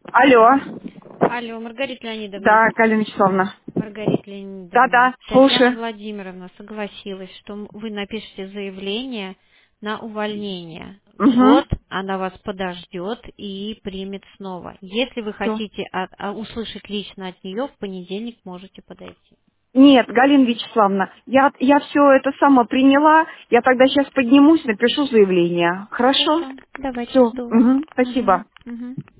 Алло. Алло, Маргарита Леонидовна. Да, Галина Вячеславовна. Маргарита Леонидовна. Да-да, Татьяна слушаю. Владимировна согласилась, что вы напишете заявление на увольнение. Угу. Вот она вас подождет и примет снова. Если вы Все. хотите услышать лично от нее, в понедельник можете подойти. Нет, Галина Вячеславовна, я все это сама приняла. Я тогда сейчас поднимусь, напишу заявление. Хорошо? Хорошо, давайте Все. жду вас. Угу. Угу, Спасибо. угу.